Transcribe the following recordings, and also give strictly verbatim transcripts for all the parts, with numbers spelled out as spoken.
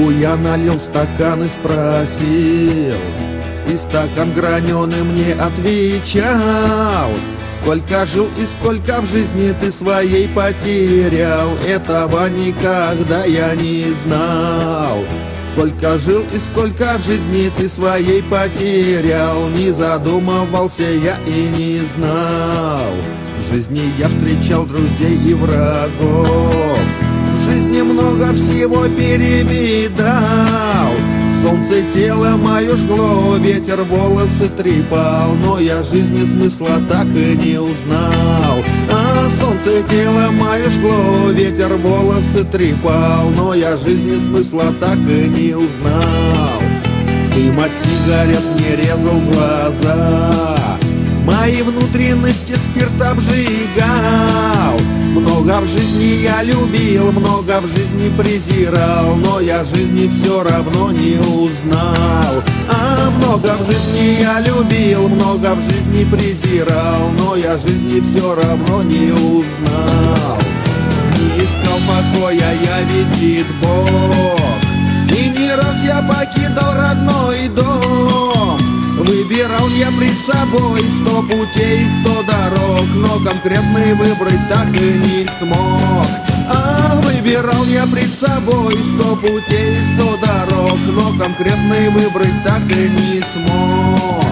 Водку я налил в стакан и спросил, и стакан граненый мне отвечал: сколько жил и сколько в жизни ты своей потерял, этого никогда я не знал. Сколько жил и сколько в жизни ты своей потерял, не задумывался я и не знал. В жизни я встречал друзей и врагов, в жизни много всего перевидал. Солнце тело мое жгло, ветер волосы трепал, но я жизни смысла так и не узнал. А солнце тело мое жгло, ветер волосы трепал, но я жизни смысла так и не узнал. Дым от сигарет мне резал глаза, мои внутренности спирт обжигал. Много в жизни я любил, много в жизни презирал, но я жизни все равно не узнал. А много в жизни я любил, много в жизни презирал, но я жизни все равно не узнал. Не искал покоя я, видит Бог, и не раз я покидал родной дом. Выбирал я пред собой сто путей, сто дорог, но конкретный выбрать так и не смог. А выбирал я пред собой сто путей, сто дорог, но конкретный выбрать так и не смог.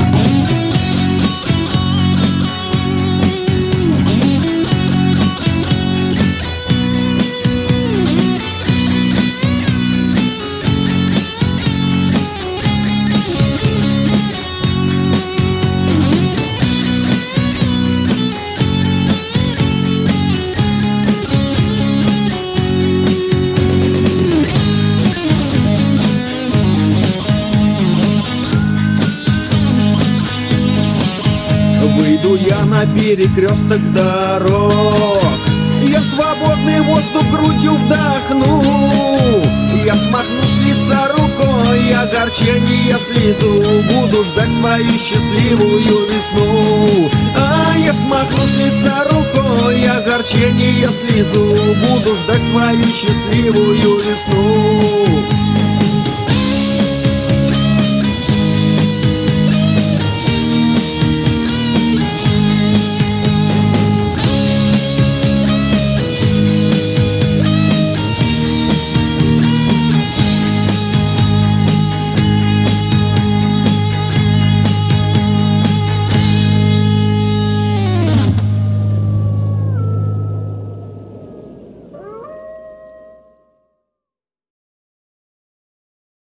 Выйду я на перекресток дорог, я свободный воздух грудью вдохну. Я смахну с лица рукой огорчение, слезу, буду ждать свою счастливую весну. А я смахну с лица рукой огорчение, слезу, буду ждать свою счастливую весну.